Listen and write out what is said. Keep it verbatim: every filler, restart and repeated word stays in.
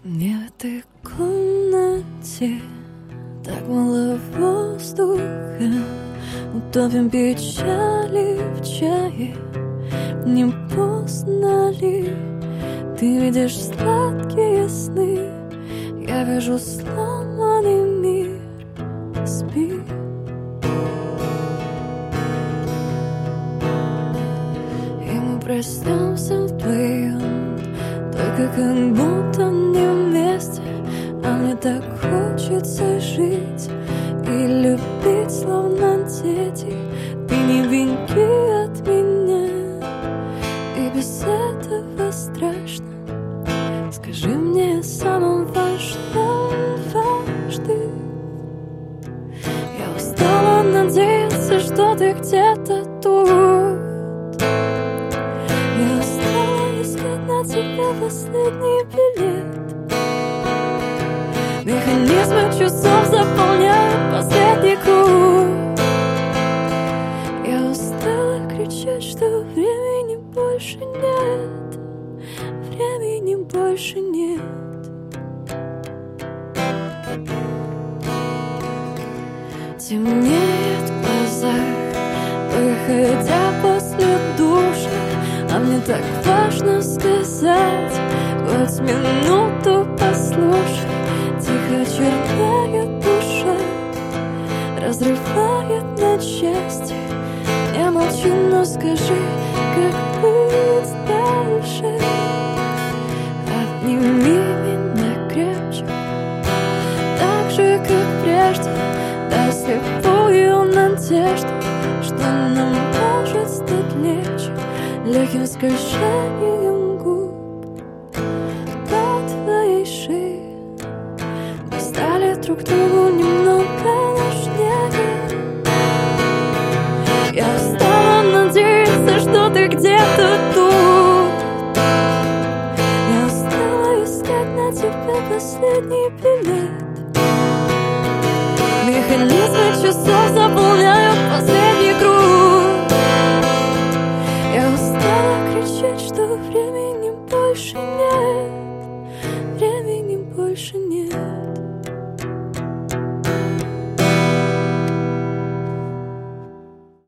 Мне в этой комнате так мало воздуха. Утопим печали в чае. Не поздно ли? Ты видишь сладкие сны, я вижу сломанный мир. Спи. И мы проснемся вдвоем, только как будто не вместе. А мне так хочется жить и любить, словно дети. Ты не беги от меня, и без этого страшно. Скажи мне о самом важном дважды. Я устала надеяться, что ты где-то тут. Я устала искать на тебя последний билет. Механизмы часов заполняют последний круг. Я устала кричать, что времени больше нет. Времени больше нет. Темнеет в глазах, выходя после душа. А мне так важно сказать, хоть минуту послушай. Тихо черная душа разрывает на части. Я молчу, но скажи, как быть дальше. Обними меня крепче, так же, как прежде. Дай слепую надежду, что нам может стать легче. Легким скольжением губ по твоей шее. Мы стали друг другу немного нужнее. Я устала надеяться, что ты где-то тут. Я устала искать на тебя последний билет. Механизмы часов заполняют последний